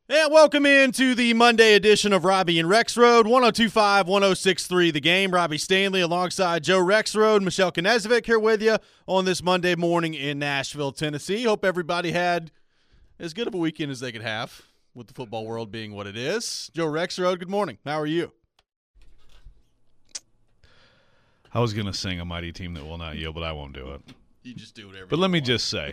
And welcome into the Monday edition of Robbie and Rexroad, 102.5, 106.3 The Game. Robbie Stanley alongside Joe Rexroad, Michelle Knezovic here with you on this Monday morning in Nashville, Tennessee. Hope everybody had as good of a weekend as they could have, with the football world being what it is. Joe Rexroad, good morning. How are you? I was going to sing A Mighty Team That Will Not Yield, but I won't do it. You just do whatever. But let me just say,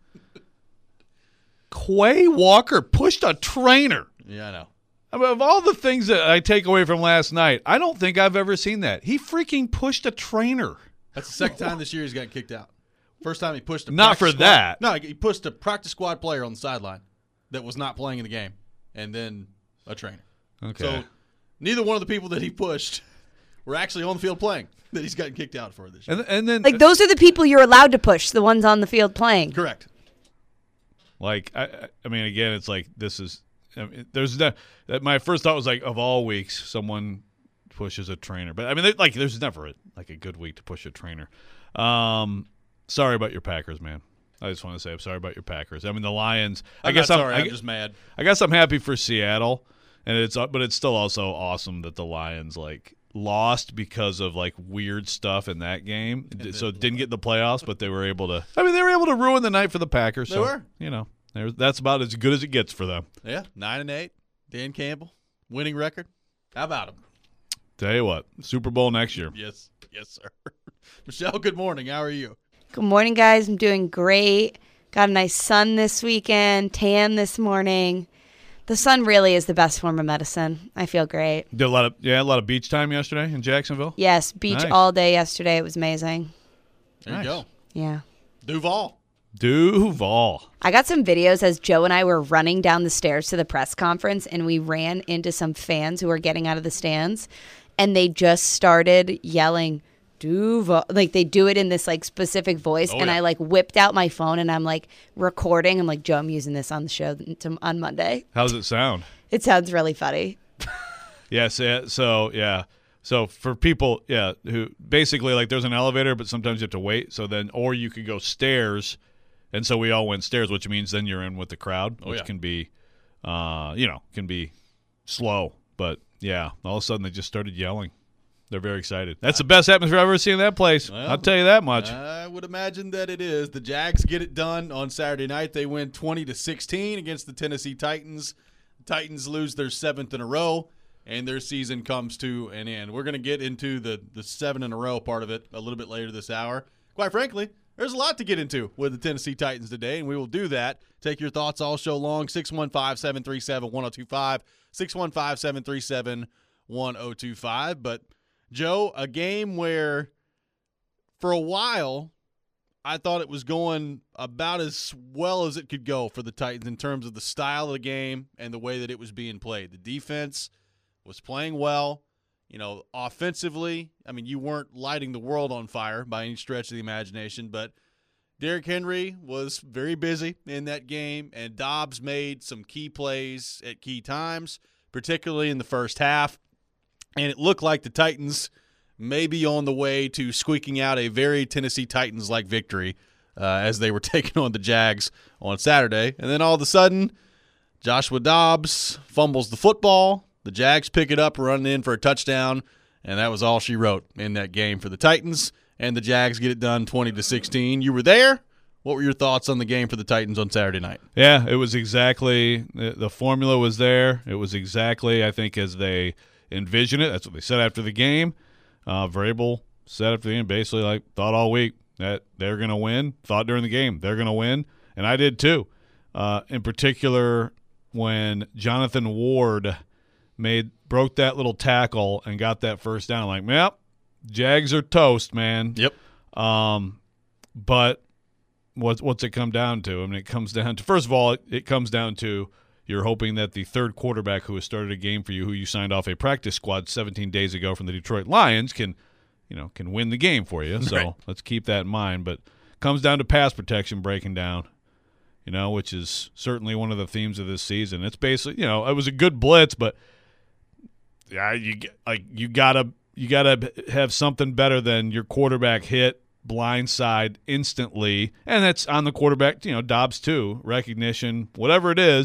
Quay Walker pushed a trainer. Yeah, I know. I mean, of all the things that I take away from last night, I don't think I've ever seen that. He freaking pushed a trainer. That's the second time this year he's gotten kicked out. First time he pushed a Not for practice that. squad. No, he pushed a practice squad player on the sideline that was not playing in the game, and then a trainer. Okay. So neither one of the people that he pushed were actually on the field playing that he's gotten kicked out for this year. And then, Like, those are the people you're allowed to push, the ones on the field playing. Correct. like, I mean, again, it's like this is there's no, my first thought was like, of all weeks, someone pushes a trainer. But, I mean, like, there's never a good week to push a trainer. Sorry about your Packers, man. I just want to say I'm sorry about your Packers. I mean, the Lions. I'm just mad. I guess I'm happy for Seattle, but it's still also awesome that the Lions lost because of weird stuff in that game. So didn't get in the playoffs, but they were able to. I mean, they were able to ruin the night for the Packers. They were. That's about as good as it gets for them. Yeah, 9-8. Dan Campbell, winning record. How about him? Tell you what, Super Bowl next year. Yes, sir. Michelle, good morning. How are you? Good morning, guys. I'm doing great. Got a nice sun this weekend, tan this morning. The sun really is the best form of medicine. I feel great. Did a lot of beach time yesterday in Jacksonville. Yes, beach Nice. all day yesterday. It was amazing. There Nice. you go. Yeah. Duval. I got some videos as Joe and I were running down the stairs to the press conference, and we ran into some fans who were getting out of the stands, and they just started yelling, Duval. Like, they do it in this specific voice, and yeah. I whipped out my phone, and I'm recording. I'm like, Joe, I'm using this on the show on Monday. How does it sound? It sounds really funny. Yes. So for people, who basically there's an elevator, but sometimes you have to wait. So then, or you could go stairs, and so we all went stairs, which means then you're in with the crowd, which can be, can be slow. But yeah, all of a sudden they just started yelling. They're very excited. That's the best atmosphere I've ever seen in that place. Well, I'll tell you that much. I would imagine that it is. The Jags get it done on Saturday night. They win 20-16 against the Tennessee Titans. The Titans lose their 7th in a row, and their season comes to an end. We're going to get into the 7 in a row part of it a little bit later this hour. Quite frankly, there's a lot to get into with the Tennessee Titans today, and we will do that. Take your thoughts all show long, 615-737-1025, 615-737-1025. But, Joe, a game where for a while I thought it was going about as well as it could go for the Titans in terms of the style of the game and the way that it was being played. The defense was playing well. Offensively, I mean, you weren't lighting the world on fire by any stretch of the imagination, but Derrick Henry was very busy in that game, and Dobbs made some key plays at key times, particularly in the first half. And it looked like the Titans may be on the way to squeaking out a very Tennessee Titans-like victory as they were taking on the Jags on Saturday. And then all of a sudden, Joshua Dobbs fumbles the football. The Jags pick it up, running in for a touchdown, and that was all she wrote in that game for the Titans. And the Jags get it done 20-16. You were there. What were your thoughts on the game for the Titans on Saturday night? Yeah, it was exactly the formula was there. It was exactly, I think, as they envisioned it. That's what they said after the game. Vrabel said after the game, basically thought all week that they're going to win. Thought during the game they're going to win, and I did too. In particular, when Jonathan Ward broke that little tackle and got that first down, I'm like, yep, Jags are toast, man. Yep. But what's it come down to? I mean, it comes down to, first of all, it comes down to you're hoping that the third quarterback who has started a game for you, who you signed off a practice squad 17 days ago from the Detroit Lions, can win the game for you. So Right. Let's keep that in mind. But it comes down to pass protection breaking down, which is certainly one of the themes of this season. It's basically, it was a good blitz, but yeah, you gotta have something better than your quarterback hit blindside instantly, and that's on the quarterback. Dobbs too, recognition, whatever it is.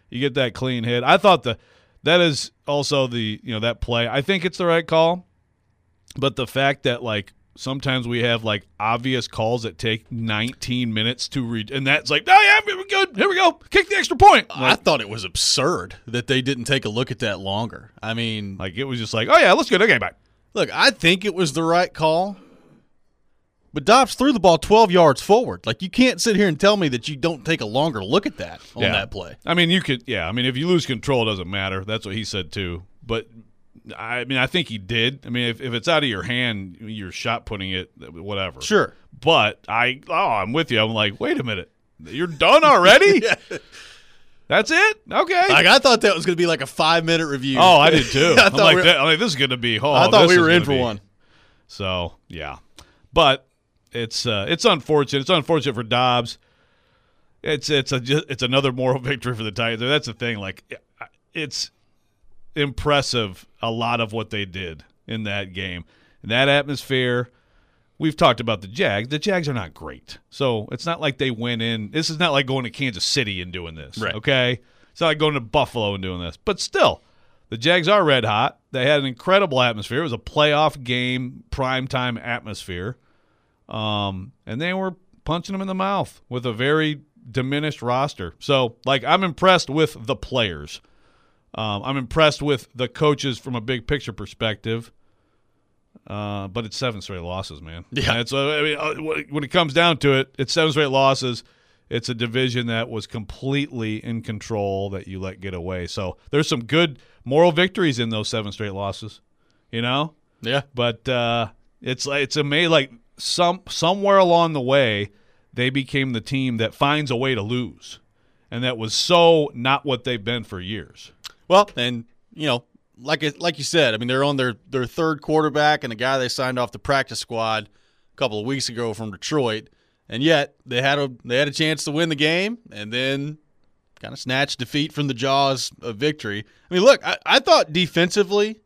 You get that clean hit. I thought that is also that play. I think it's the right call, but the fact that sometimes we have obvious calls that take 19 minutes to read, and that's oh yeah, we're good. Here we go. Kick the extra point. I thought it was absurd that they didn't take a look at that longer. I mean, it was just oh yeah, let's go. Okay, bye. Look, I think it was the right call, but Dobbs threw the ball 12 yards forward. You can't sit here and tell me that you don't take a longer look at that on that play. I mean, you could. Yeah, I mean, if you lose control, it doesn't matter. That's what he said too. But I mean, I think he did. I mean, if it's out of your hand, you're shot putting it, whatever. Sure. But I'm with you. I'm wait a minute. You're done already? Yeah. That's it? Okay. I thought that was going to be a 5-minute review. Oh, I did too. I'm this is going to be. I thought we were in for one. So, yeah. But it's unfortunate. It's unfortunate for Dobbs. It's another moral victory for the Titans. That's the thing. It's impressive, a lot of what they did in that game. In that atmosphere, we've talked about the Jags. The Jags are not great. So it's not like they went in. This is not like going to Kansas City and doing this, right. Okay? It's not like going to Buffalo and doing this. But still, the Jags are red hot. They had an incredible atmosphere. It was a playoff game, primetime atmosphere. And they were punching them in the mouth with a very diminished roster. So, I'm impressed with the players. I'm impressed with the coaches from a big picture perspective, but it's 7 straight losses, man. Yeah. When it comes down to it, it's 7 straight losses. It's a division that was completely in control that you let get away. So there's some good moral victories in those 7 straight losses, Yeah. But it's amazing. Somewhere along the way, they became the team that finds a way to lose, and that was so not what they've been for years. Well, and, like you said, I mean, they're on their third quarterback and a guy they signed off the practice squad a couple of weeks ago from Detroit, and yet they had a chance to win the game and then kind of snatched defeat from the jaws of victory. I mean, look, I thought defensively,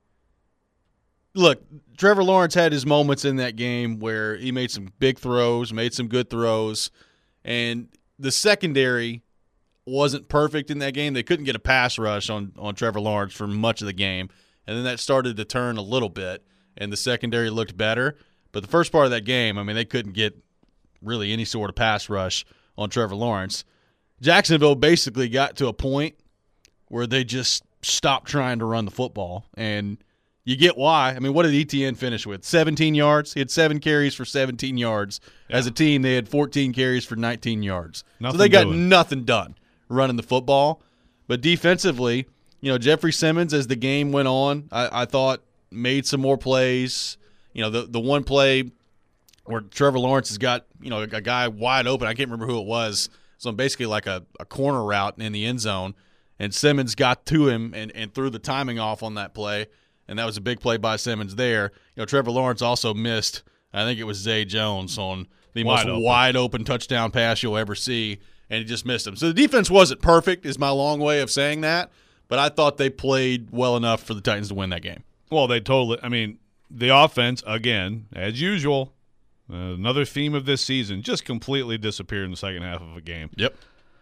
Trevor Lawrence had his moments in that game where he made some big throws, made some good throws, and the secondary wasn't perfect in that game. They couldn't get a pass rush on Trevor Lawrence for much of the game, and then that started to turn a little bit, and the secondary looked better. But the first part of that game, I mean, they couldn't get really any sort of pass rush on Trevor Lawrence. Jacksonville basically got to a point where they just stopped trying to run the football, and you get why. I mean, what did ETN finish with? 17 yards? He had 7 carries for 17 yards. Yeah. As a team, they had 14 carries for 19 yards. So they got nothing done running the football. But defensively, Jeffrey Simmons, as the game went on, I thought made some more plays. The one play where Trevor Lawrence has got, a guy wide open. I can't remember who it was. So basically like a corner route in the end zone. And Simmons got to him and threw the timing off on that play. And that was a big play by Simmons there. Trevor Lawrence also missed, I think it was Zay Jones, on the most wide open touchdown pass you'll ever see, and he just missed him. So the defense wasn't perfect, is my long way of saying that, but I thought they played well enough for the Titans to win that game. Well, they totally – I mean, the offense, again, as usual, another theme of this season, just completely disappeared in the second half of a game. Yep.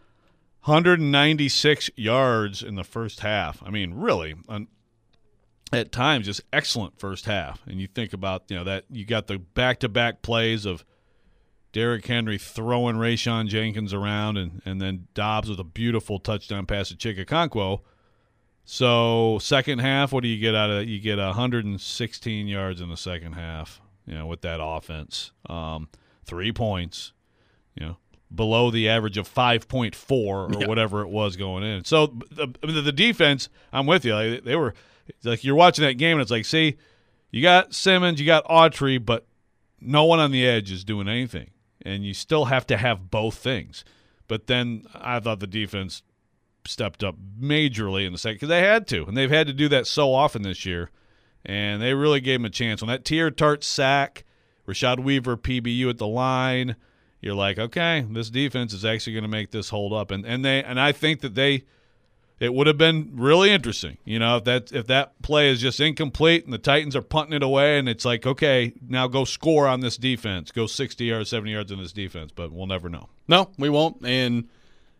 196 yards in the first half. I mean, really – at times, just excellent first half. And you think about, that you got the back-to-back plays of Derrick Henry throwing Rayshon Jenkins around and then Dobbs with a beautiful touchdown pass to Chikakonkwo. So second half, what do you get out of that? You get 116 yards in the second half, with that offense. 3 points, below the average of 5.4 or whatever it was going in. So the defense, I'm with you. They were – it's like you're watching that game, and it's like, see, you got Simmons, you got Autry, but no one on the edge is doing anything. And you still have to have both things. But then I thought the defense stepped up majorly in the second because they had to. And they've had to do that so often this year. And they really gave them a chance. On that Teair Tart sack, Rashad Weaver, PBU at the line, you're like, okay, this defense is actually going to make this hold up. And I think that it would have been really interesting, if that play is just incomplete and the Titans are punting it away and it's like, okay, now go score on this defense. Go 60 yards, 70 yards in this defense, but we'll never know. No, we won't. And,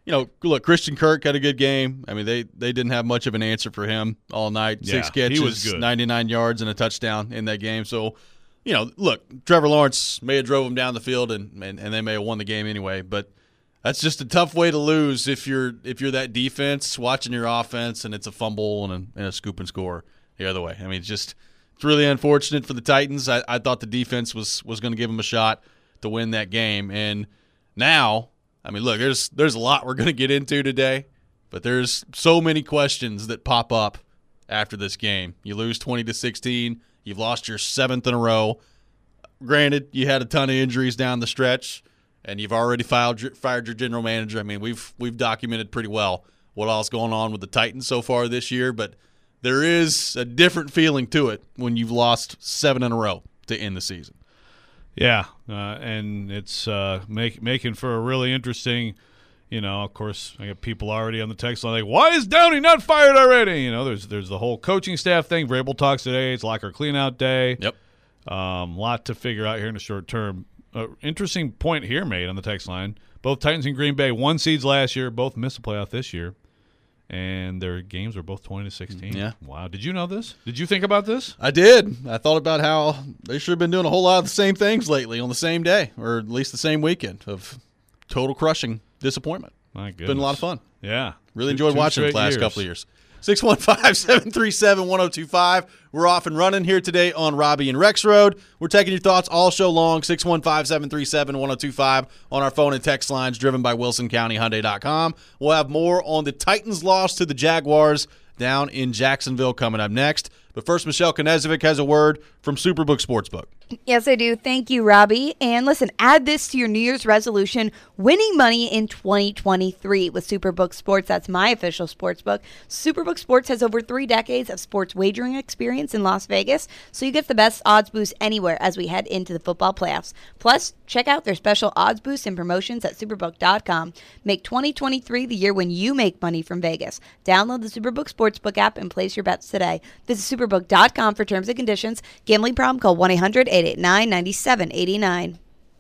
look, Christian Kirk had a good game. I mean, they didn't have much of an answer for him all night. Yeah, 6 catches, he was good. 99 yards, and a touchdown in that game. So, look, Trevor Lawrence may have drove him down the field, and they may have won the game anyway. But that's just a tough way to lose if you're that defense watching your offense and it's a fumble and a scoop and score the other way. I mean, it's really unfortunate for the Titans. I thought the defense was going to give them a shot to win that game, and now. I mean, look, there's a lot we're going to get into today, but there's so many questions that pop up after this game. You lose 20-16. You've lost your 7th in a row. Granted, you had a ton of injuries down the stretch, and you've already fired your general manager. I mean, we've documented pretty well what all's going on with the Titans so far this year, but there is a different feeling to it when you've lost 7 in a row to end the season. Yeah, and it's making for a really interesting, of course, I got people already on the text line like, why is Downey not fired already? There's the whole coaching staff thing. Vrabel talks today. It's locker clean-out day. Yep. Lot to figure out here in the short term. Interesting point here made on the text line. Both Titans and Green Bay, 1 seeds last year, both missed the playoff this year. And their games were both 20-16. Yeah. Wow. Did you know this? Did you think about this? I did. I thought about how they should have been doing a whole lot of the same things lately on the same day, or at least the same weekend of total crushing disappointment. My goodness. It's been a lot of fun. Yeah. Really enjoyed watching the last couple of years. 615-737-1025. We're off and running here today on Robbie and Rex Road. We're taking your thoughts all show long. 615-737-1025 on our phone and text lines driven by WilsonCountyHyundai.com. We'll have more on the Titans' loss to the Jaguars down in Jacksonville coming up next. But first, Michelle Knezovic has a word from Superbook Sportsbook. Yes, I do. Thank you, Robbie. And listen, add this to your New Year's resolution, winning money in 2023 with Superbook Sports. That's my official sportsbook. Superbook Sports has over 3 decades of sports wagering experience in Las Vegas, so you get the best odds boost anywhere as we head into the football playoffs. Plus, check out their special odds boosts and promotions at Superbook.com. Make 2023 the year when you make money from Vegas. Download the Superbook Sportsbook app and place your bets today. Visit Superbook.com for terms and conditions. Gambling problem? Call 1-800-889-9789.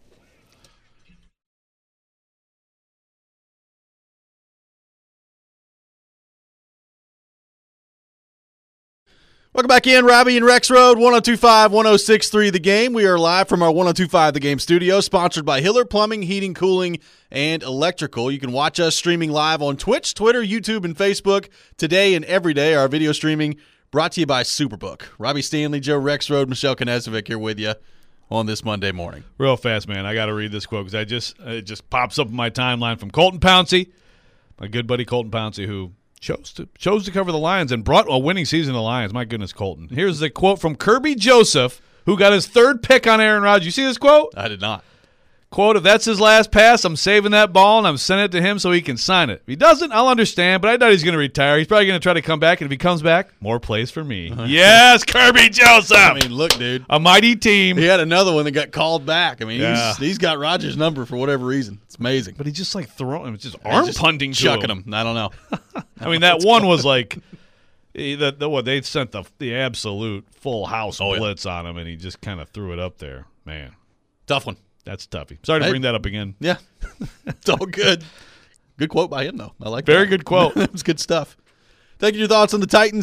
Welcome back in, Robbie and Rex Road, 102.5-106.3 The Game. We are live from our 102.5 The Game studio, sponsored by Hiller Plumbing, Heating, Cooling, and Electrical. You can watch us streaming live on Twitch, Twitter, YouTube, and Facebook today and every day. Our video streaming brought to you by Superbook. Robbie Stanley, Joe Rex Road, Michelle Knezovic here with you on this Monday morning. Real fast, man. I got to read this quote because it just pops up in my timeline from Colton Pouncey, my good buddy Colton Pouncey, who chose to cover the Lions and brought a winning season to the Lions. My goodness, Colton. Here's the quote from Kirby Joseph, who got his 3rd pick on Aaron Rodgers. You see this quote? I did not. Quote, if that's his last pass, I'm saving that ball and I'm sending it to him so he can sign it. If he doesn't, I'll understand, but I doubt he's going to retire. He's probably going to try to come back, and if he comes back, more plays for me. Yes, Kirby Joseph! I mean, look, dude. A mighty team. He had another one that got called back. I mean, Yeah. he's got Rodgers' number for whatever reason. It's amazing. But he just like throwing him, just arm punting to chucking him. I don't know. I mean, that one was like they sent the absolute full house blitz on him, and he just kind of threw it up there. Man, Tough one. that's toughy. Sorry to bring that up again. Yeah. It's all good. Good quote by him, though. I like Very that. good quote. It was good stuff. Thank you for your thoughts on the Titans.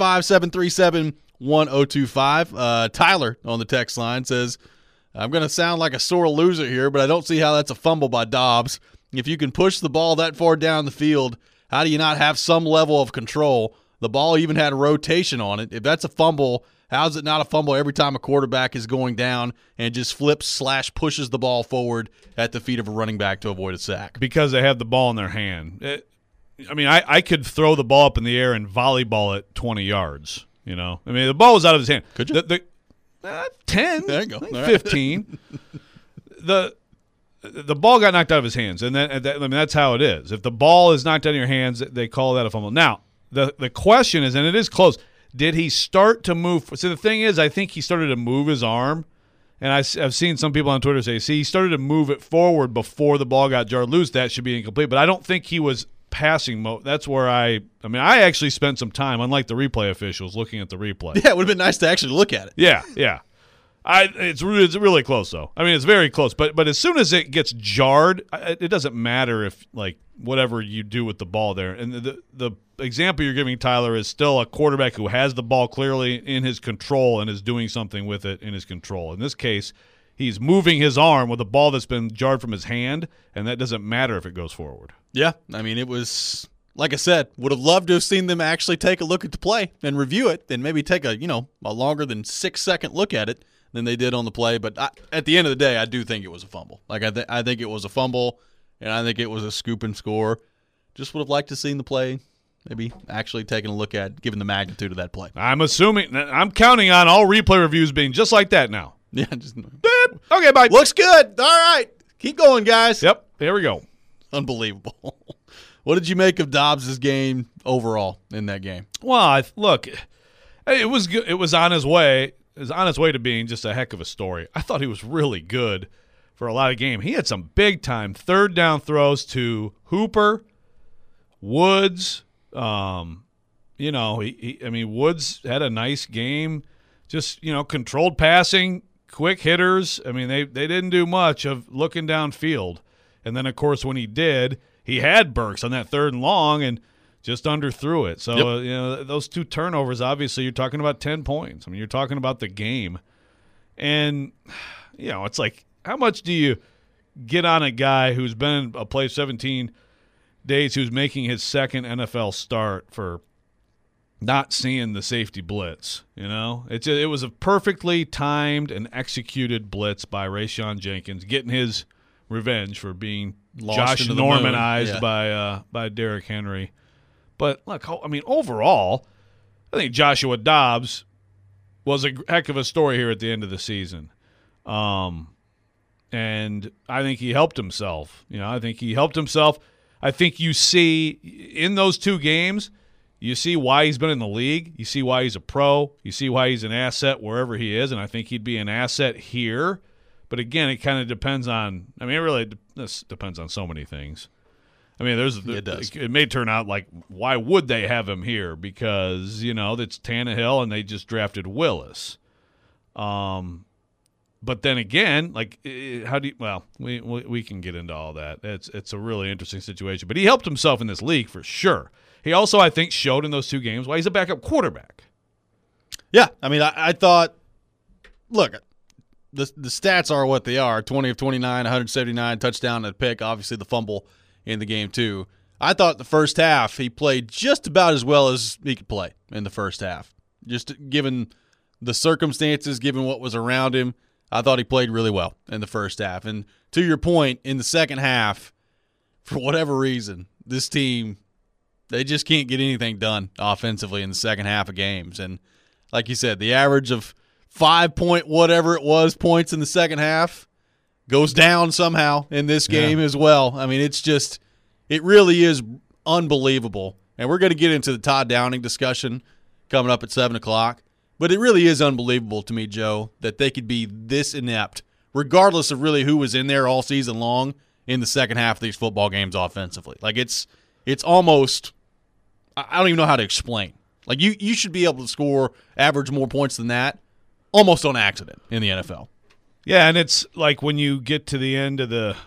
615-737-1025. Tyler on the text line says, I'm going to sound like a sore loser here, but I don't see how that's a fumble by Dobbs. If you can push the ball that far down the field, how do you not have some level of control? The ball even had a rotation on it. If that's a fumble, how is it not a fumble every time a quarterback is going down and just flips/pushes the ball forward at the feet of a running back to avoid a sack? Because they have the ball in their hand. I could throw the ball up in the air and volleyball it 20 yards. I mean, the ball was out of his hand. Could you? 10. There you go. 15. The ball got knocked out of his hands, and that's how it is. If the ball is knocked out of your hands, they call that a fumble. Now, the question is, and it is close, did he start to move? So the thing is, I think he started to move his arm, and I've seen some people on Twitter say, see, he started to move it forward before the ball got jarred loose. That should be incomplete. But I don't think he was passing mode. That's where I actually spent some time, unlike the replay officials, looking at the replay. Yeah, it would have been nice to actually look at it. Yeah. It's really close though. I mean, it's very close. But as soon as it gets jarred, it doesn't matter if like whatever you do with the ball there. And the example you're giving, Tyler, is still a quarterback who has the ball clearly in his control and is doing something with it in his control. In this case, he's moving his arm with a ball that's been jarred from his hand, and that doesn't matter if it goes forward. Yeah, I mean, it was, like I said, would have loved to have seen them actually take a look at the play and review it and maybe take a longer than 6-second look at it than they did on the play. But at the end of the day, I do think it was a fumble. Like, I think it was a fumble, and I think it was a scoop and score. Just would have liked to have seen the play maybe actually taking a look at, given the magnitude of that play. I'm counting on all replay reviews being just like that now. Yeah, okay, bye. Looks good. All right. Keep going, guys. Yep, there we go. Unbelievable. What did you make of Dobbs' game overall in that game? Well, look, it was good. It was on his way. It was on its way to being just a heck of a story. I thought he was really good for a lot of game. He had some big-time third-down throws to Hooper, Woods. Woods had a nice game. Just, controlled passing, quick hitters. I mean, they didn't do much of looking downfield. And then, of course, when he did, he had Burks on that 3rd and long and just underthrew it. So, those 2 turnovers, obviously, you're talking about 10 points. I mean, you're talking about the game. And, it's like, how much do you get on a guy who's been a play 17 days, who's making his 2nd NFL start for not seeing the safety blitz? It was a perfectly timed and executed blitz by Rayshon Jenkins, getting his revenge for being Josh Normanized by Derrick Henry. But look, overall, I think Joshua Dobbs was a heck of a story here at the end of the season. And I think he helped himself. I think you see in those 2 games, you see why he's been in the league. You see why he's a pro. You see why he's an asset wherever he is, and I think he'd be an asset here. But again, it kind of depends on – this depends on so many things. I mean, it does. It may turn out like, why would they have him here? Because, it's Tannehill and they just drafted Willis. But then again, like, how do you – well, we can get into all that. It's a really interesting situation. But he helped himself in this league for sure. He also, I think, showed in those 2 games why he's a backup quarterback. Yeah, I mean, I thought – look – The stats are what they are, 20 of 29, 179, touchdown and a pick, obviously the fumble in the game too. I thought the first half he played just about as well as he could play in the first half. Just given the circumstances, given what was around him, I thought he played really well in the first half. And to your point, in the second half, for whatever reason, this team, they just can't get anything done offensively in the second half of games. And like you said, the average of 5 point whatever it was points in the second half goes down somehow in this game as well. I mean, it really is unbelievable. And we're going to get into the Todd Downing discussion coming up at 7 o'clock. But it really is unbelievable to me, Joe, that they could be this inept, regardless of really who was in there all season long in the second half of these football games offensively. Like, it's almost – I don't even know how to explain. Like, you should be able to score, average more points than that, almost on accident in the NFL. Yeah, and it's like when you get to the end of the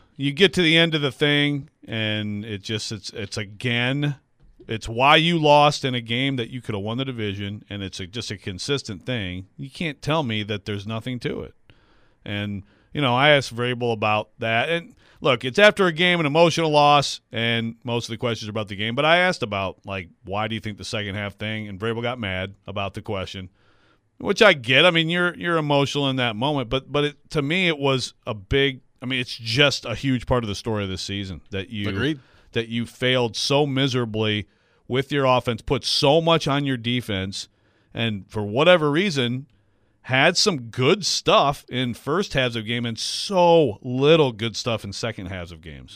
thing, and it's again, it's why you lost in a game that you could have won the division, and it's just a consistent thing. You can't tell me that there's nothing to it. And I asked Vrabel about that, and look, it's after a game, an emotional loss, and most of the questions are about the game. But I asked about like, why do you think the second half thing? And Vrabel got mad about the question. Which I get. I mean, you're emotional in that moment, but to me, it was a big. I mean, it's just a huge part of the story of this season that you failed so miserably with your offense, put so much on your defense, and for whatever reason, had some good stuff in first halves of game and so little good stuff in second halves of games.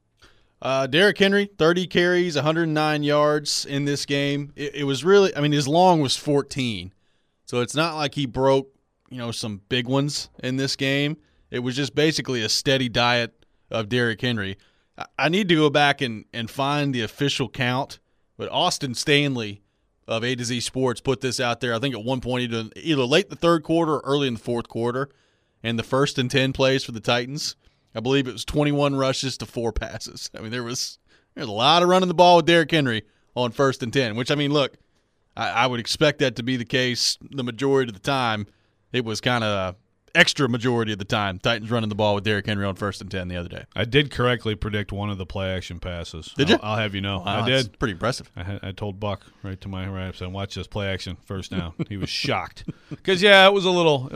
Derrick Henry, 30 carries, 109 yards in this game. It was really. I mean, his long was 14. So it's not like he broke, some big ones in this game. It was just basically a steady diet of Derrick Henry. I need to go back and find the official count, but Austin Stanley of A to Z Sports put this out there. I think at one point either late in the third quarter or early in the fourth quarter, and the 1st and 10 plays for the Titans, I believe it was 21 rushes to 4 passes. I mean, there's a lot of running the ball with Derrick Henry on 1st and 10, which, I mean, look, I would expect that to be the case the majority of the time. It was kind of extra majority of the time. Titans running the ball with Derrick Henry on 1st and 10 the other day. I did correctly predict one of the play-action passes. Did you? I'll have you know. Wow, I did. that's pretty impressive. I told Buck right to my right. I said, "Watch this play-action first down." He was shocked because it was a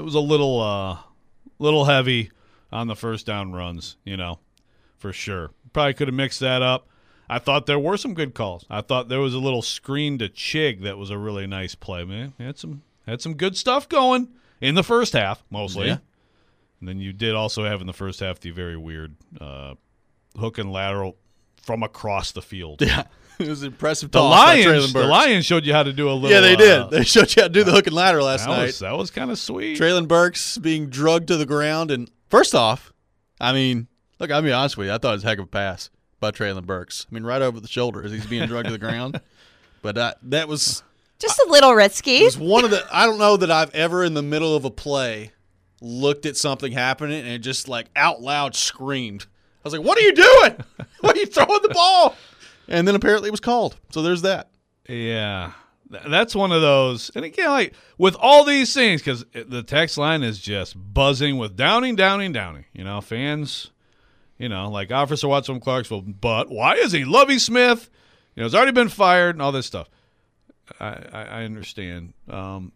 little heavy on the first down runs. For sure. Probably could have mixed that up. I thought there were some good calls. I thought there was a little screen to Chig that was a really nice play. Man, had some good stuff going in the first half, mostly. Yeah. And then you did also have in the first half the very weird hook and lateral from across the field. Yeah, it was impressive. The Lions showed you how to do a little. Yeah, they did. They showed you how to do the hook and lateral last night. That was kind of sweet. Treylon Burks being drugged to the ground, and first off, I mean, look, I'll be honest with you, I thought it was a heck of a pass by Treylon Burks. I mean, right over the shoulder as he's being drugged to the ground. But that was just a little risky. It was one of the. I don't know that I've ever in the middle of a play looked at something happening and just like out loud screamed. I was like, "What are you doing? Why are you throwing the ball?" And then apparently it was called. So there's that. Yeah, that's one of those. And again, like with all these things, because the text line is just buzzing with Downing. Fans. Like Officer Watts from Clarksville, but why is he Lovie Smith? He's already been fired and all this stuff. I understand, but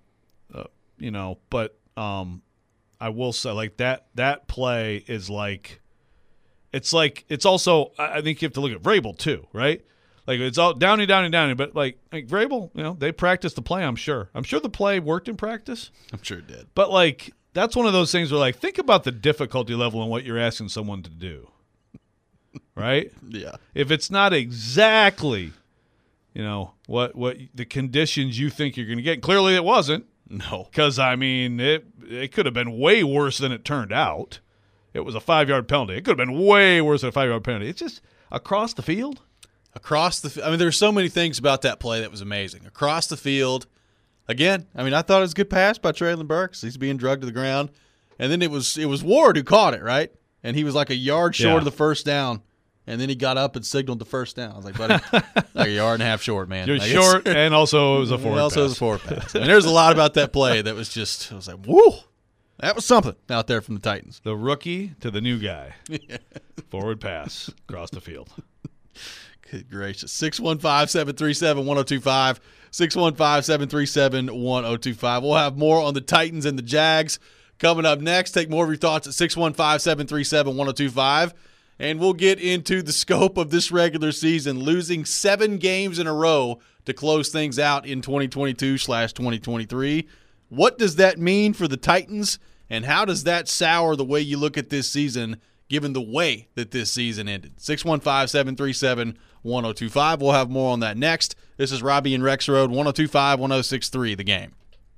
I will say like that play is like it's also I think you have to look at Vrabel too, right? Like it's all Downing, but like Vrabel, they practiced the play. I'm sure the play worked in practice. I'm sure it did, but like. That's one of those things where, like, think about the difficulty level and what you're asking someone to do, right? Yeah. If it's not exactly, what the conditions you think you're going to get, clearly it wasn't. No. Because, I mean, it could have been way worse than it turned out. It was a 5-yard penalty. It could have been way worse than a 5-yard penalty. It's just across the field. I mean, there's so many things about that play that was amazing. Across the field. Again, I mean, I thought it was a good pass by Treylon Burks. He's being drugged to the ground. And then it was Ward who caught it, right? And he was like a yard short of the first down. And then he got up and signaled the first down. I was like, buddy, like a yard and a half short, man. You're short, and also it was a forward pass. Also it was a forward pass. I mean, there's a lot about that play that was just, I was like, woo, that was something out there from the Titans. The rookie to the new guy. Forward pass across the field. Good gracious. 615-737-1025. 615-737-1025. We'll have more on the Titans and the Jags coming up next. Take more of your thoughts at 615-737-1025. And we'll get into the scope of this regular season, losing 7 games in a row to close things out in 2022/2023. What does that mean for the Titans, and how does that sour the way you look at this season, given the way that this season ended? 615-737-1025. We'll have more on that next. This is Robbie and Rex Road, 102.5, 106.3, The Game.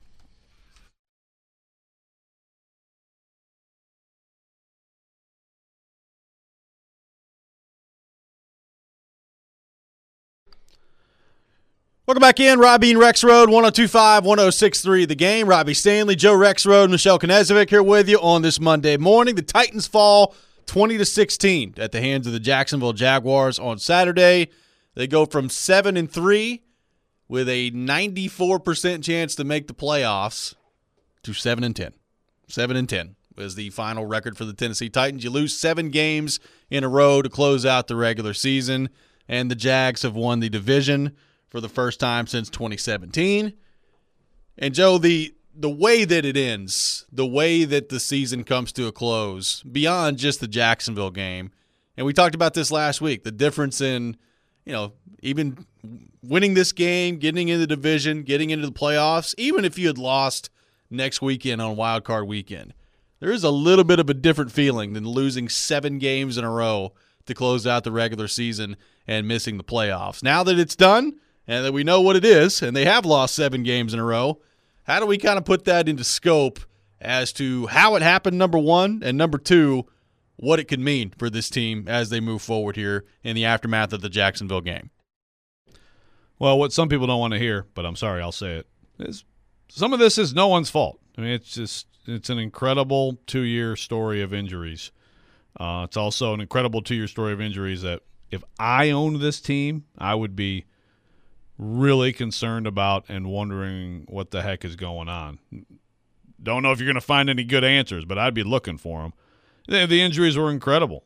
Welcome back in. Robbie and Rex Road, 102.5, 106.3, The Game. Robbie Stanley, Joe Rex Road, Michelle Knezovic here with you on this Monday morning. The Titans fall 20-16 at the hands of the Jacksonville Jaguars on Saturday. They go from 7-3 with a 94% chance to make the playoffs to 7-10. 7-10 was the final record for the Tennessee Titans. You lose 7 games in a row to close out the regular season, and the Jags have won the division for the first time since 2017. And, Joe, the way that it ends, the way that the season comes to a close, beyond just the Jacksonville game, and we talked about this last week, the difference in, even winning this game, getting into the division, getting into the playoffs, even if you had lost next weekend on Wild Card weekend, there is a little bit of a different feeling than losing 7 games in a row to close out the regular season and missing the playoffs. Now that it's done and that we know what it is, and they have lost 7 games in a row, how do we kind of put that into scope as to how it happened, number one, and number two, what it could mean for this team as they move forward here in the aftermath of the Jacksonville game? Well, what some people don't want to hear, but I'm sorry, I'll say it, is some of this is no one's fault. I mean, it's an incredible 2-year story of injuries. It's also an incredible 2-year story of injuries that if I owned this team, I would be really concerned about and wondering what the heck is going on. Don't know if you're going to find any good answers, but I'd be looking for them. The injuries were incredible.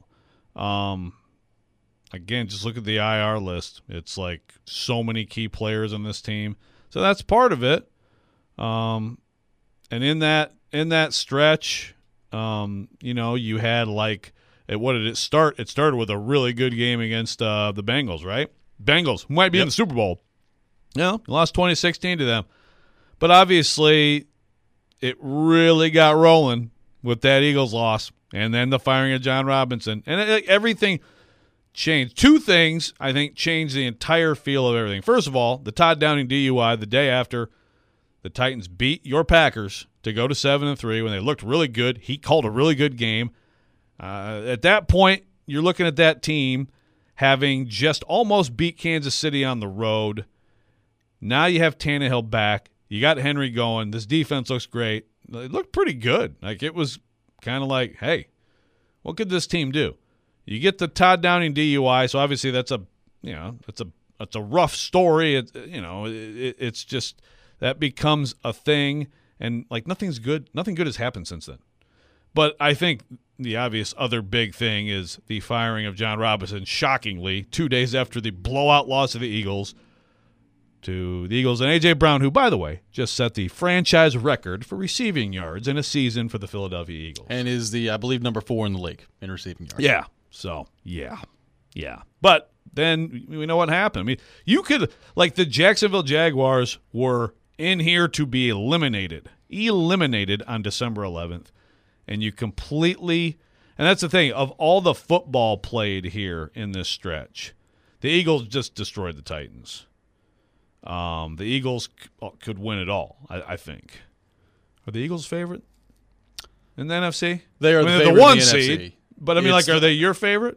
Again, just look at the IR list. It's like so many key players on this team. So that's part of it. And in that stretch, you had what did it start? It started with a really good game against the Bengals, right? Bengals might be in the Super Bowl. Lost 2016 to them. But obviously, it really got rolling with that Eagles loss and then the firing of John Robinson. And everything changed. 2 things, I think, changed the entire feel of everything. First of all, the Todd Downing DUI the day after the Titans beat your Packers to go to 7-3 when they looked really good. He called a really good game. At that point, you're looking at that team having just almost beat Kansas City on the road. Now you have Tannehill back. You got Henry going. This defense looks great. It looked pretty good. It was kind of like, hey, what could this team do? You get the Todd Downing DUI, so obviously that's a rough story. It's just that becomes a thing, and nothing good has happened since then. But I think the obvious other big thing is the firing of John Robinson, shockingly, 2 days after the blowout loss to the Eagles. And A.J. Brown, who, by the way, just set the franchise record for receiving yards in a season for the Philadelphia Eagles. And is I believe, number 4 in the league in receiving yards. Yeah. So, yeah. But then we know what happened. I mean, you could, the Jacksonville Jaguars were in here to be eliminated on December 11th. And you completely – and that's the thing. Of all the football played here in this stretch, the Eagles just destroyed the Titans. The Eagles could win it all, I think. Are the Eagles favorite in the NFC? They are the 1 seed. But, are they your favorite?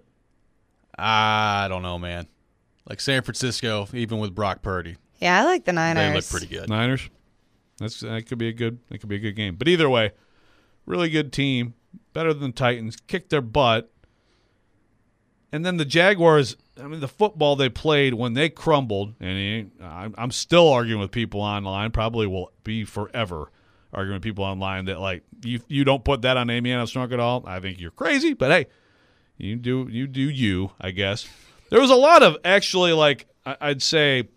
I don't know, man. San Francisco, even with Brock Purdy. Yeah, I like the Niners. They look pretty good. Niners? That could be a good game. But either way, really good team, better than the Titans, kicked their butt. And then the Jaguars, the football they played when they crumbled, and I'm still arguing with people online, probably will be forever arguing with people online that, you don't put that on Amy Armstrong at all. I think you're crazy, but hey, you do, I guess. There was a lot of actually, I'd say,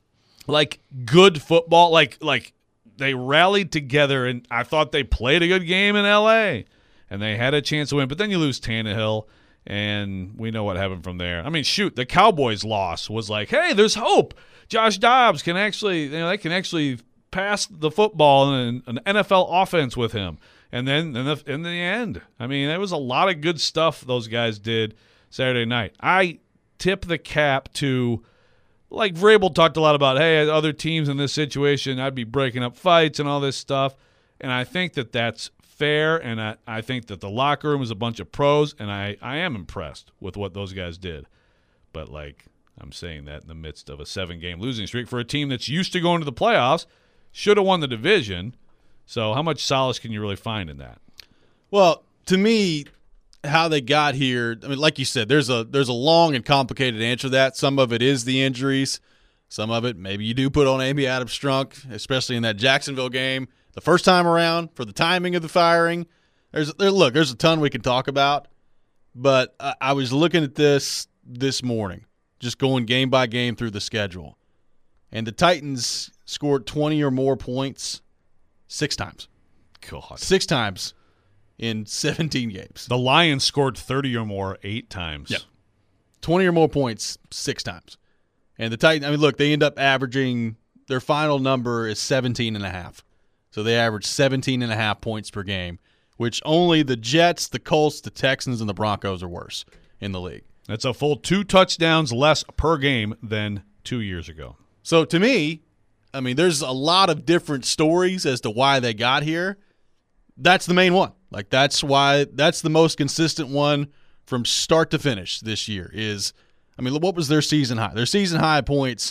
good football, they rallied together, and I thought they played a good game in L.A., and they had a chance to win, but then you lose Tannehill, and we know what happened from there. The Cowboys' loss was hey, there's hope. Josh Dobbs can actually, they can actually pass the football in an NFL offense with him. And then in the end, there was a lot of good stuff those guys did Saturday night. I tip the cap to, Vrabel talked a lot about, hey, other teams in this situation, I'd be breaking up fights and all this stuff. And I think that that's fair, and I think that the locker room is a bunch of pros, and I am impressed with what those guys did. But, I'm saying that in the midst of a 7-game losing streak for a team that's used to going to the playoffs, should have won the division. So how much solace can you really find in that? Well, to me, how they got here, like you said, there's a long and complicated answer to that. Some of it is the injuries. Some of it, maybe you do put on Amy Adams-Strunk, especially in that Jacksonville game. The first time around, for the timing of the firing, there's a ton we can talk about. But I was looking at this morning, just going game by game through the schedule. And the Titans scored 20 or more points 6 times. God. 6 times in 17 games. The Lions scored 30 or more 8 times. Yeah. 20 or more points 6 times. And the Titans, they end up averaging, their final number is 17.5. So they average 17.5 points per game, which only the Jets, the Colts, the Texans, and the Broncos are worse in the league. That's a full 2 touchdowns less per game than 2 years ago. So to me, there's a lot of different stories as to why they got here. That's the main one. That's the most consistent one from start to finish this year is, what was their season high? Their season high points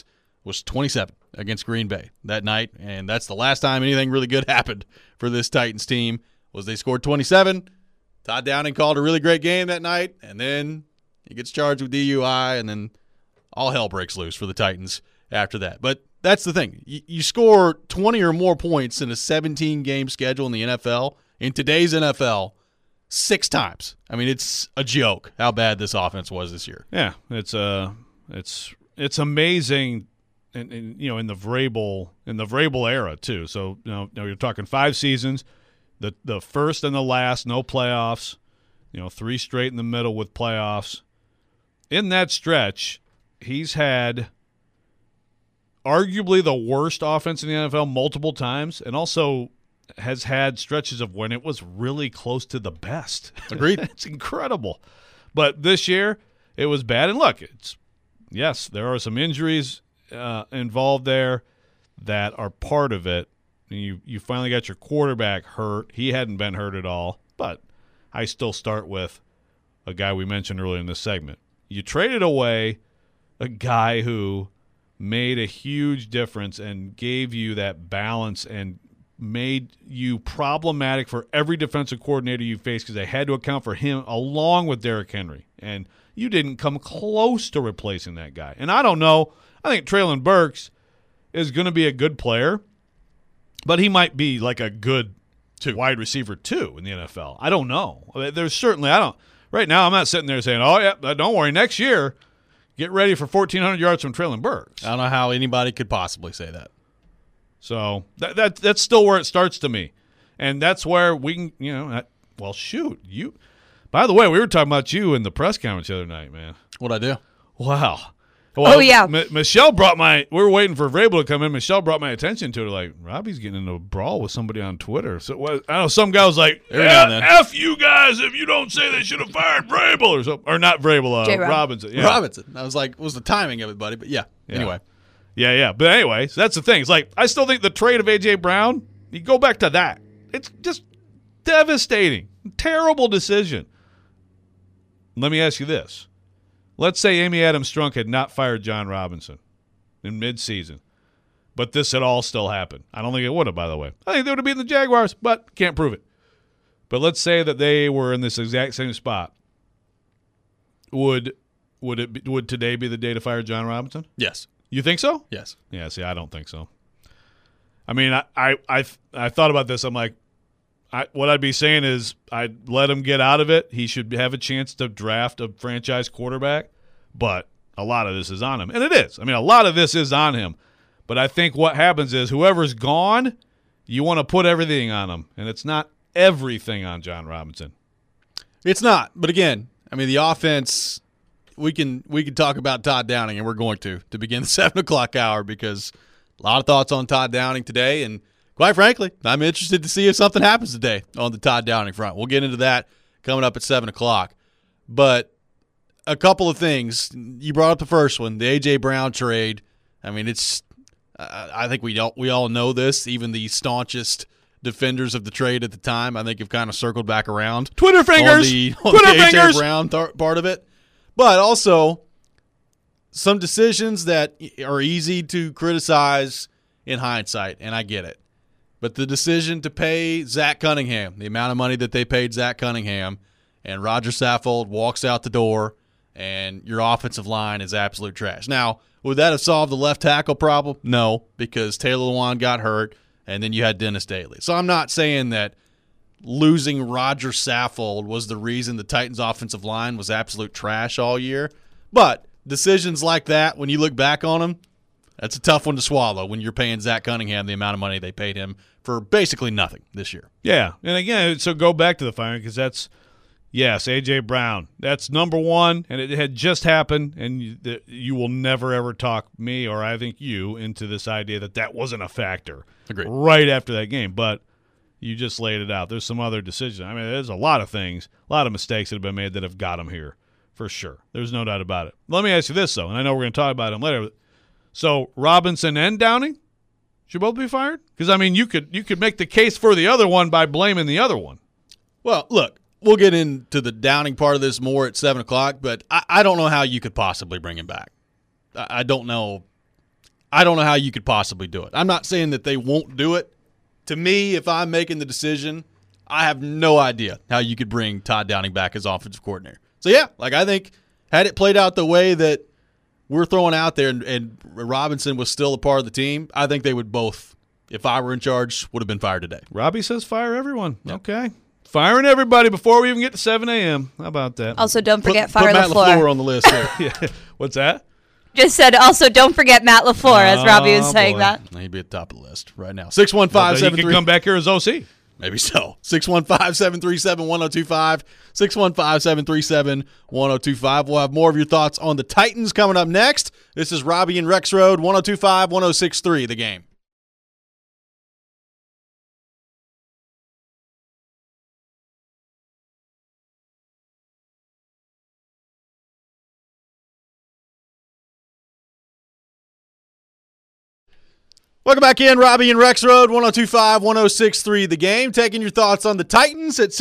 was 27 against Green Bay that night, and that's the last time anything really good happened for this Titans team was they scored 27. Todd Downing called a really great game that night, and then he gets charged with DUI, and then all hell breaks loose for the Titans after that. But that's the thing. You score 20 or more points in a 17-game schedule in the NFL, in today's NFL, 6 times. I mean, it's a joke how bad this offense was this year. Yeah, it's amazing, and in the Vrabel era too. So you're talking 5 seasons, the first and the last, no playoffs, 3 straight in the middle with playoffs. In that stretch, he's had arguably the worst offense in the NFL multiple times, and also has had stretches of when it was really close to the best. Agreed. It's incredible. But this year, it was bad. And look, yes, there are some injuries involved there that are part of it. You finally got your quarterback hurt. He hadn't been hurt at all. But I still start with a guy we mentioned earlier in this segment. You traded away a guy who made a huge difference and gave you that balance and made you problematic for every defensive coordinator you faced because they had to account for him along with Derrick Henry. And you didn't come close to replacing that guy. And I don't know. I think Treylon Burks is going to be a good player, but he might be like a good wide receiver too in the NFL. I don't know. There's certainly right now I'm not sitting there saying, oh, yeah, don't worry, next year get ready for 1,400 yards from Treylon Burks. I don't know how anybody could possibly say that. So that's still where it starts to me. And that's where we can, shoot. By the way, we were talking about you in the press conference the other night, man. What'd I do? Wow. Well, oh, yeah. Michelle we were waiting for Vrabel to come in. Michelle brought my attention to it. Like, Robbie's getting into a brawl with somebody on Twitter. So I know some guy was like, F you guys if you don't say they should have fired Vrabel or not Vrabel, Robinson. Yeah. Robinson. I was like, what was the timing of it, buddy? But yeah. Anyway. Yeah. But anyway, so that's the thing. It's like, I still think the trade of A.J. Brown, you go back to that. It's just devastating. Terrible decision. Let me ask you this. Let's say Amy Adams-Strunk had not fired John Robinson in midseason, but this had all still happened. I don't think it would have, by the way. I think they would have beaten the Jaguars, but can't prove it. But let's say that they were in this exact same spot. Would today be the day to fire John Robinson? Yes. You think so? Yes. Yeah, see, I don't think so. I mean, I thought about this. I'm like, what I'd be saying is I'd let him get out of it. He should have a chance to draft a franchise quarterback, but a lot of this is on him. And it is. I mean, a lot of this is on him. But I think what happens is whoever's gone, you want to put everything on him. And it's not everything on John Robinson. It's not. But again, I mean, the offense, we can talk about Todd Downing, and we're going to begin the 7 o'clock hour because a lot of thoughts on Todd Downing today. And quite frankly, I'm interested to see if something happens today on the Todd Downing front. We'll get into that coming up at 7 o'clock. But a couple of things. You brought up the first one, the A.J. Brown trade. I mean, it's I think we all know this. Even the staunchest defenders of the trade at the time, I think, have kind of circled back around. Twitter fingers! On the A.J. Brown part of it. But also some decisions that are easy to criticize in hindsight, and I get it. But the decision to pay Zach Cunningham, the amount of money that they paid Zach Cunningham, and Roger Saffold walks out the door, and your offensive line is absolute trash. Now, would that have solved the left tackle problem? No, because Taylor Lewan got hurt, and then you had Dennis Daly. So I'm not saying that losing Roger Saffold was the reason the Titans' offensive line was absolute trash all year. But decisions like that, when you look back on them, that's a tough one to swallow when you're paying Zach Cunningham the amount of money they paid him for basically nothing this year. Yeah, and again, so go back to the firing because that's, yes, A.J. Brown. That's number one, and it had just happened, and you will never, ever talk me or I think you into this idea that wasn't a factor. Agreed. Right after that game, but you just laid it out. There's some other decisions. I mean, there's a lot of things, a lot of mistakes that have been made that have got him here for sure. There's no doubt about it. Let me ask you this, though, and I know we're going to talk about him later. So Robinson and Downing should both be fired? Because, I mean, you could make the case for the other one by blaming the other one. Well, look, we'll get into the Downing part of this more at 7 o'clock, but I don't know how you could possibly bring him back. I don't know. I don't know how you could possibly do it. I'm not saying that they won't do it. To me, if I'm making the decision, I have no idea how you could bring Todd Downing back as offensive coordinator. So, yeah, I think had it played out the way that we're throwing out there and Robinson was still a part of the team, I think they would both, if I were in charge, would have been fired today. Robbie says fire everyone. Yep. Okay. Firing everybody before we even get to 7 a.m. How about that? Also, don't forget fire put Matt LaFleur on the list there. Yeah. What's that? Just said, also, don't forget Matt LaFleur, as Robbie was saying that. He'd be at the top of the list right now. 615-733. He could come back here as OC. Maybe so. 615-737-1025. 615-737-1025. We'll have more of your thoughts on the Titans coming up next. This is Robbie and Rex Road, 102.5, 106.3, The Game. Welcome back in, Robbie and Rex Road, 102.5, 106.3, The Game. Taking your thoughts on the Titans at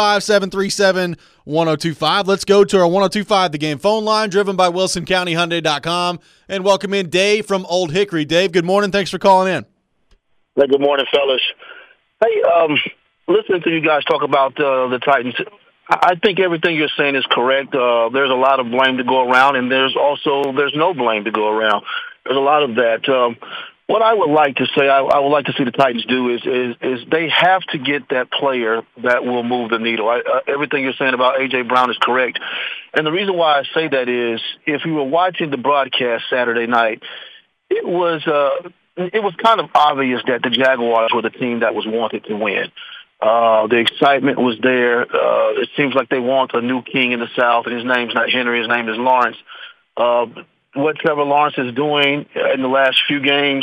615-737-1025. Let's go to our 102.5 The Game phone line, driven by WilsonCountyHyundai.com, and welcome in Dave from Old Hickory. Dave, good morning. Thanks for calling in. Hey, good morning, fellas. Hey, listening to you guys talk about the Titans, I think everything you're saying is correct. There's a lot of blame to go around, and there's no blame to go around. There's a lot of that. What I would like to say, I would like to see the Titans do is they have to get that player that will move the needle. Everything you're saying about A.J. Brown is correct. And the reason why I say that is if you were watching the broadcast Saturday night, it was kind of obvious that the Jaguars were the team that was wanted to win. The excitement was there. It seems like they want a new king in the South, and his name's not Henry. His name is Lawrence. What Trevor Lawrence is doing in the last few games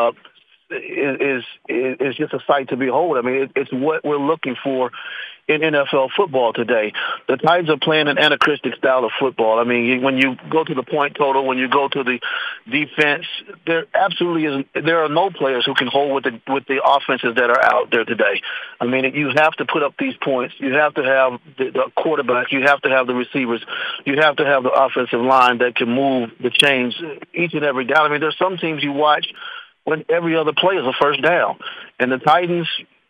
is just a sight to behold. I mean, it's what we're looking for in NFL football today. The Titans are playing an anachronistic style of football. I mean, when you go to the point total, when you go to the defense, there are no players who can hold with the offenses that are out there today. I mean, you have to put up these points. You have to have the quarterback. You have to have the receivers. You have to have the offensive line that can move the chains each and every down. I mean, there's some teams you watch when every other play is a first down. And the Titans,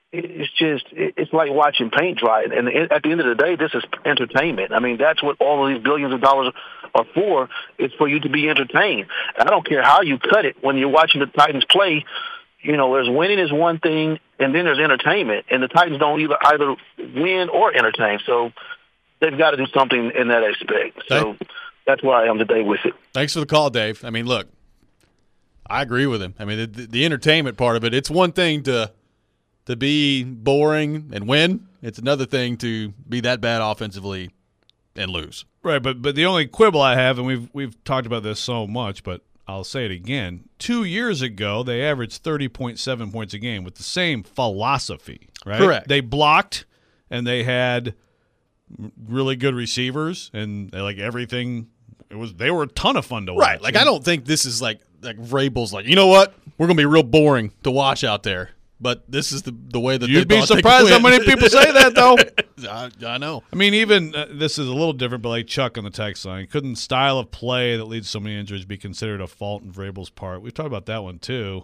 it's like watching paint dry. And at the end of the day, this is entertainment. I mean, that's what all of these billions of dollars are for. It's for you to be entertained. I don't care how you cut it. When you're watching the Titans play, there's winning is one thing, and then there's entertainment. And the Titans don't either win or entertain. So they've got to do something in that aspect. So that's where I am today with it. Thanks for the call, Dave. I mean, look, I agree with him. I mean, the entertainment part of it, it's one thing to be boring and win. It's another thing to be that bad offensively and lose. Right, but the only quibble I have, and we've talked about this so much, but I'll say it again. 2 years ago, they averaged 30.7 points a game with the same philosophy, right? Correct. They blocked, and they had really good receivers, and everything. They were a ton of fun to watch. Right. I don't think this is like Vrabel's like, you know what? We're going to be real boring to watch out there. But this is the way that you'd be surprised how many people say that, though. I know. I mean, even this is a little different, but like Chuck on the text line, couldn't style of play that leads to so many injuries be considered a fault in Vrabel's part? We've talked about that one too.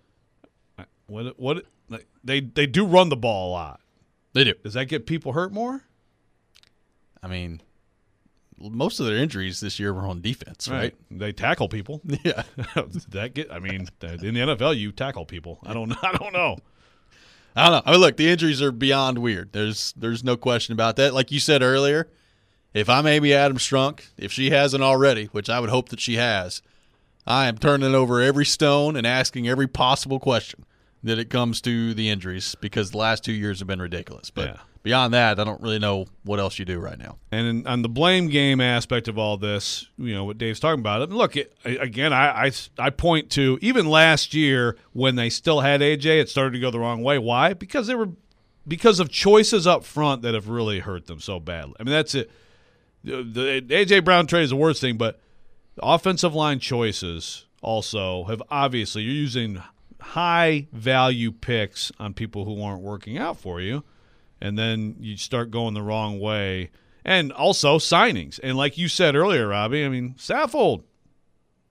What they do run the ball a lot. They do. Does that get people hurt more? I mean, most of their injuries this year were on defense, right? They tackle people. Yeah. In the NFL, you tackle people. I don't know. I don't know. I mean, look, the injuries are beyond weird. There's no question about that. Like you said earlier, if I'm Amy Adams Strunk, if she hasn't already, which I would hope that she has, I am turning over every stone and asking every possible question that it comes to the injuries, because the last 2 years have been ridiculous. But beyond that, I don't really know what else you do right now. And on the blame game aspect of all this, what Dave's talking about. Look, again, I point to even last year when they still had AJ, it started to go the wrong way. Why? Because of choices up front that have really hurt them so badly. I mean, that's it. The AJ Brown trade is the worst thing, but offensive line choices also have obviously, you're using high value picks on people who aren't working out for you. And then you start going the wrong way. And also signings. And like you said earlier, Robbie, I mean, Saffold,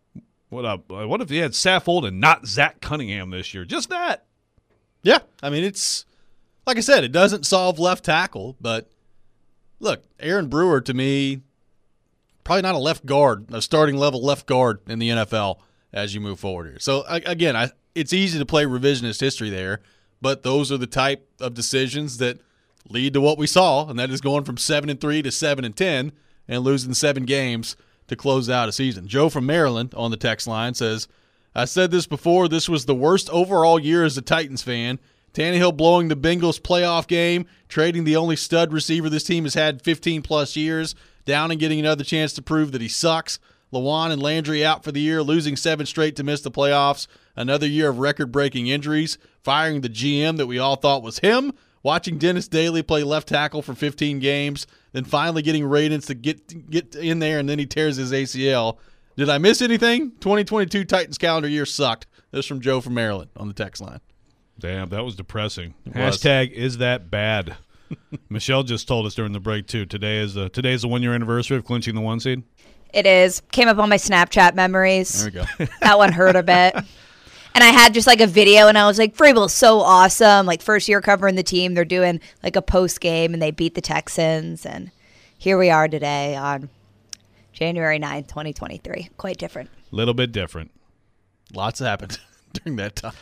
What up? What if he had Saffold and not Zach Cunningham this year? Just that. Yeah, I mean, it's like I said, it doesn't solve left tackle, but look, Aaron Brewer to me, probably not a starting level left guard in the NFL as you move forward here. So again, it's easy to play revisionist history there, but those are the type of decisions that lead to what we saw, and that is going from 7-3 to 7-10 and losing 7 games to close out a season. Joe from Maryland on the text line says, I said this before, this was the worst overall year as a Titans fan. Tannehill blowing the Bengals playoff game, trading the only stud receiver this team has had 15-plus years, down and getting another chance to prove that he sucks. Lewan and Landry out for the year, losing 7 straight to miss the playoffs, another year of record-breaking injuries, firing the GM that we all thought was him, watching Dennis Daly play left tackle for 15 games, then finally getting Radins to get in there, and then he tears his ACL. Did I miss anything? 2022 Titans calendar year sucked. This is from Joe from Maryland on the text line. Damn, that was depressing. Hashtag is that bad. Michelle just told us during the break, too. Today is the 1-year anniversary of clinching the 1 seed. It is. Came up on my Snapchat memories. There we go. That one hurt a bit. And I had just like a video, and I was like, Vrabel's so awesome. Like, first year covering the team. They're doing like a post game, and they beat the Texans. And here we are today on January 9th, 2023. Quite different. A little bit different. Lots happened during that time.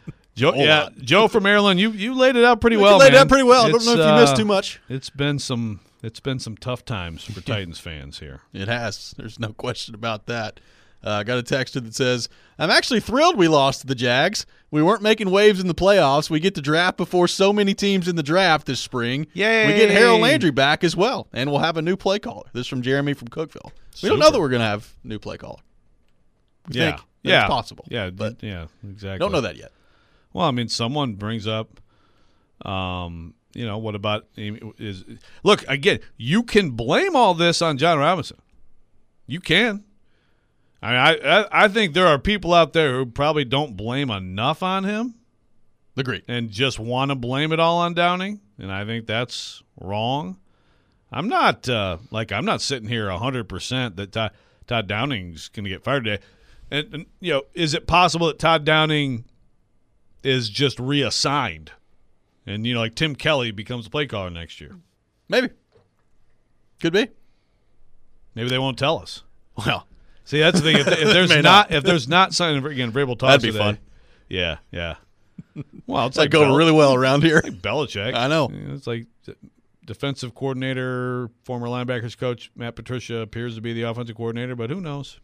Joe from Maryland, you laid it out pretty well. You laid it out pretty well. I don't know if you missed too much. It's been some tough times for Titans fans here. It has. There's no question about that. I got a text that says, I'm actually thrilled we lost to the Jags. We weren't making waves in the playoffs. We get to draft before so many teams in the draft this spring. Yay. We get Harold Landry back as well, and we'll have a new play caller. This is from Jeremy from Cookeville. We don't know that we're going to have a new play caller. We think it's possible. Yeah, but exactly. Don't know that yet. Well, I mean, someone brings up, what about look, again, you can blame all this on John Robinson. You can. I think there are people out there who probably don't blame enough on him. Agreed. And just want to blame it all on Downing, and I think that's wrong. I'm not sitting here 100% that Todd Downing's going to get fired today. And is it possible that Todd Downing is just reassigned and like Tim Kelly becomes the play caller next year? Maybe. Could be. Maybe they won't tell us. Well, see, that's the thing. If there's not something, again, Vrabel talks that'd be today. Fun. Yeah. Well, it's like going really well around here. Like Belichick. I know. It's like defensive coordinator, former linebackers coach Matt Patricia appears to be the offensive coordinator, but who knows?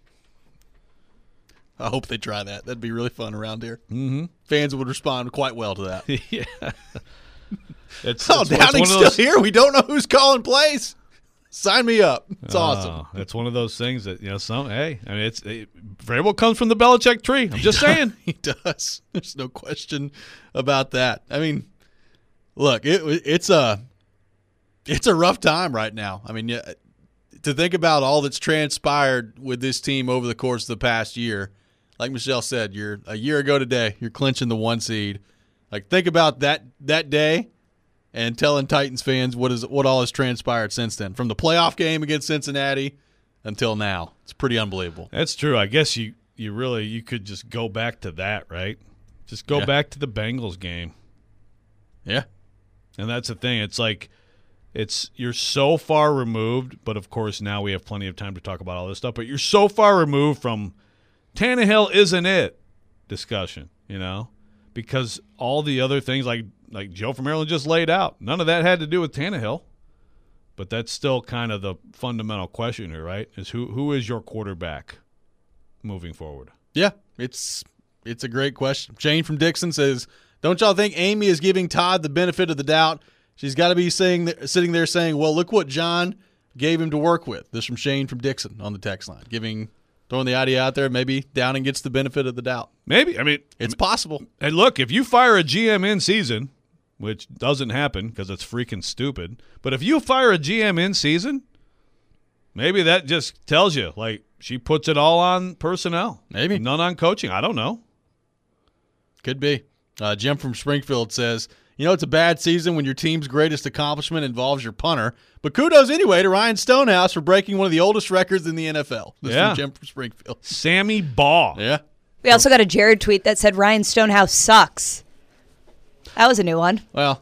I hope they try that. That'd be really fun around here. Mm-hmm. Fans would respond quite well to that. Yeah. Downing's still here? We don't know who's calling plays. Sign me up. It's awesome. It's one of those things that Vrabel comes from the Belichick tree. I'm just saying. He does. There's no question about that. I mean, look, it's a rough time right now. I mean, to think about all that's transpired with this team over the course of the past year, like Michelle said, you're a year ago today, you're clinching the 1 seed. Like, think about that day and telling Titans fans what all has transpired since then, from the playoff game against Cincinnati until now. It's pretty unbelievable. That's true. I guess you could just go back to that, right? Just go back to the Bengals game. Yeah. And that's the thing. It's like you're so far removed, but of course now we have plenty of time to talk about all this stuff, but you're so far removed from Tannehill isn't it discussion, because all the other things like Joe from Maryland just laid out, none of that had to do with Tannehill. But that's still kind of the fundamental question here, right? Is who is your quarterback moving forward? Yeah, it's a great question. Shane from Dixon says, don't y'all think Amy is giving Todd the benefit of the doubt? She's got to be sitting there saying, well, look what John gave him to work with. This from Shane from Dixon on the text line, throwing the idea out there, maybe Downing gets the benefit of the doubt. Maybe. I mean, it's possible. And look, if you fire a GM in season, which doesn't happen because it's freaking stupid, but if you fire a GM in season, maybe that just tells you, like, she puts it all on personnel. Maybe. None on coaching. I don't know. Could be. Jim from Springfield says, You know it's a bad season when your team's greatest accomplishment involves your punter. But kudos anyway to Ryan Stonehouse for breaking one of the oldest records in the NFL. This is from Jim from Springfield. Sammy Baugh. Yeah. We also got a Jared tweet that said Ryan Stonehouse sucks. That was a new one. Well,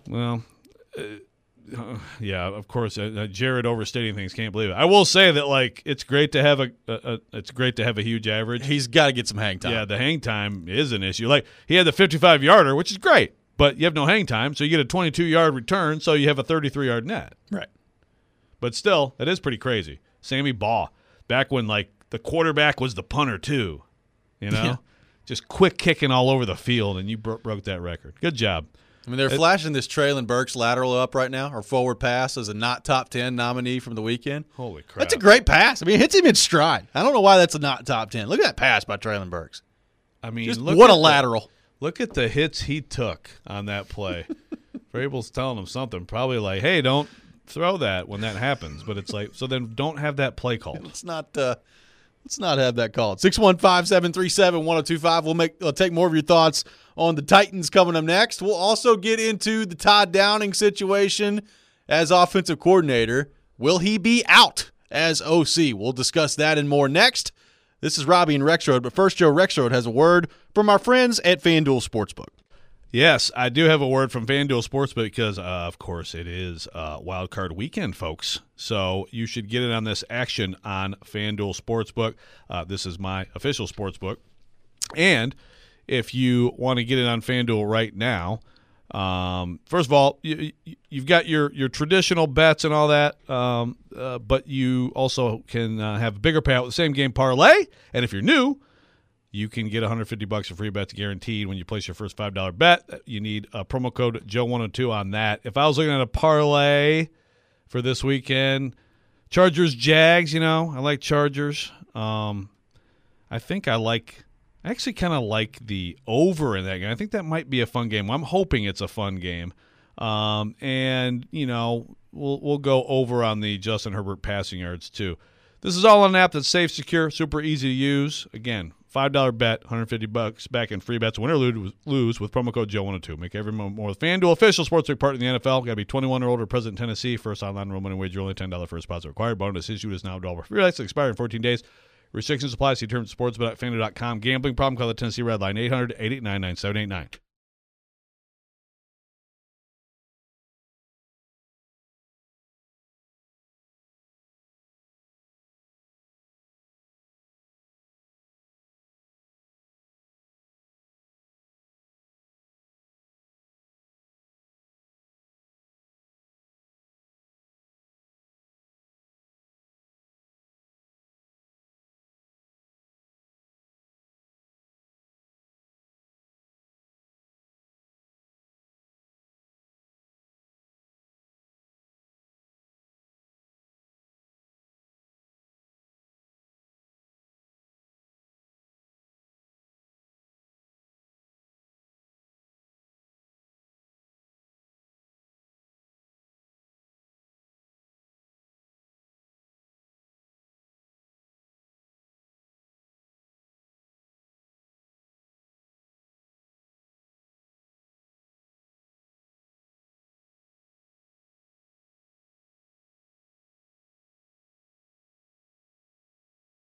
yeah, of course. Jared overstating things, can't believe it. I will say that it's great to have a huge average. He's got to get some hang time. Yeah, the hang time is an issue. He had the 55-yarder, which is great, but you have no hang time, so you get a 22-yard return, so you have a 33-yard net. Right. But still, that is pretty crazy. Sammy Baugh, back when the quarterback was the punter too, Yeah. Just quick kicking all over the field, and you broke that record. Good job. I mean, they're flashing this Traylon Burks lateral up right now, or forward pass, as a not top 10 nominee from the weekend. Holy crap. That's a great pass. I mean, it hits him in stride. I don't know why that's a not top 10. Look at that pass by Traylon Burks. I mean, just what a lateral. Look at the hits he took on that play. Vrabel's telling him something, probably hey, don't throw that when that happens. But it's so then don't have that play called. Let's not have that called. 615-737-1025. We'll take more of your thoughts on the Titans coming up next. We'll also get into the Todd Downing situation as offensive coordinator. Will he be out as OC? We'll discuss that and more next. This is Robbie and Rexroad, but first, Joe Rexroad has a word from our friends at FanDuel Sportsbook. Yes, I do have a word from FanDuel Sportsbook because, of course, it is Wild Card Weekend, folks. So you should get in on this action on FanDuel Sportsbook. This is my official sportsbook. And if you want to get in on FanDuel right now, first of all, you've got your traditional bets and all that, but you also can have a bigger payout with the same game parlay. And if you're new, you can get $150 of free bets guaranteed when you place your first $5 bet. You need a promo code Joe102 on that. If I was looking at a parlay for this weekend, Chargers, Jags, I like Chargers. I actually kind of like the over in that game. I think that might be a fun game. I'm hoping it's a fun game. And we'll go over on the Justin Herbert passing yards too. This is all on an app that's safe, secure, super easy to use. Again, $5 bet, $150 back in free bets. Win or lose with promo code Joe102. Make every moment more with FanDuel, official sportsbook partner in the NFL. Got to be 21 or older, present in Tennessee. First online enrollment and wager only $10 first deposit required. Bonus issued is now $1 free bets. Expire in 14 days. Restrictions apply. See terms and sports bet at FanDuel.com. Gambling problem? Call the Tennessee Red Line 800-889-9789.